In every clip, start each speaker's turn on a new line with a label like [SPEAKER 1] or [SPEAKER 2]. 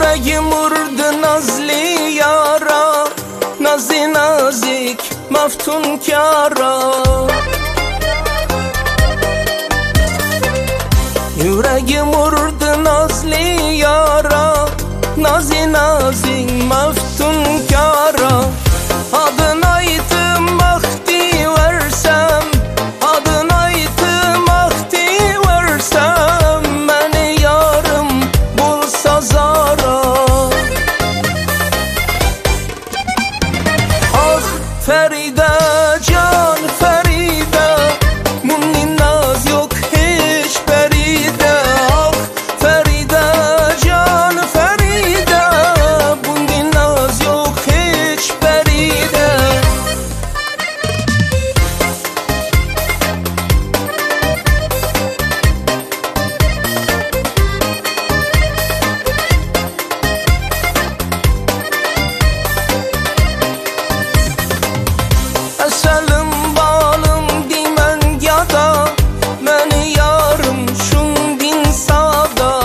[SPEAKER 1] Yüreğim vurdu nazlı yara, nazi nazik maftunkara. Yüreğim vurdu nazlı yara, nazi nazik maftunkara. Adına aytım vakti versem, adına aytım vakti versem, beni yarım bulsa zara. Ah Feride, can Feride, bunun naz yok hiç beride. Ah Feride, can Feride, bunun naz yok hiç beride. Eselim balım dimen yada, beni yarım şun bin sada.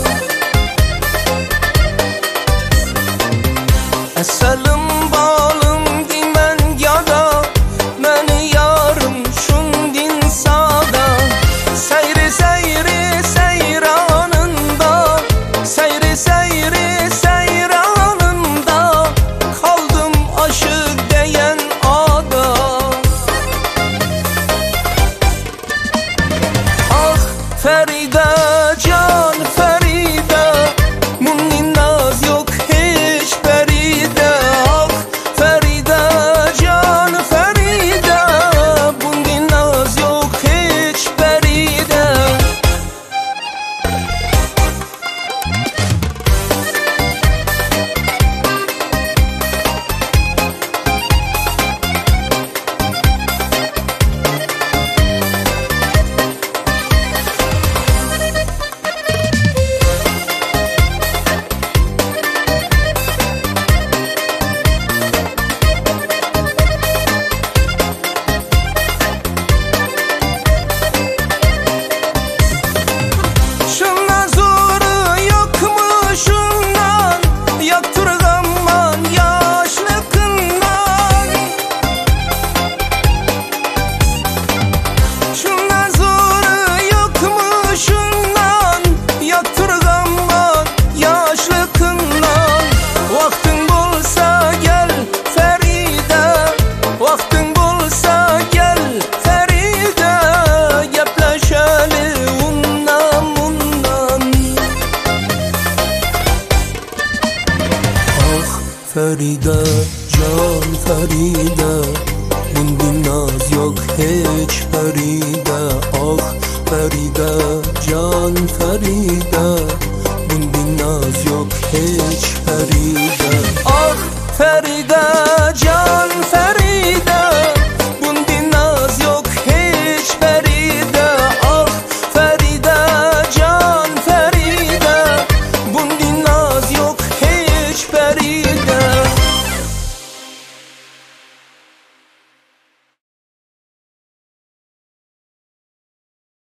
[SPEAKER 1] Eselim balım dimen yada, beni yarım şun din sada. Seyri seyri seyranında, seyri seyri seyranında, kaldım aşık diyen ada. Ah Feride, can Feride, bunun naz yok hiç beride. Ah Feride, can Feride, bunun naz yok hiç beride. Şundan zoru yokmuş şundan, yaktırgamman yaşlıkından. Şundan zoru yokmuş şundan, yaktırgamman yaşlıkından. Vaktin bulsa gel Feride, vaktin bulsa gel Feride, gepleşelim undan bundan. Ah Feride, can Feride, bunun naz yok hiç beride. Ah Feride, can Feride, bunun naz yok hiç beride. Ah Feride,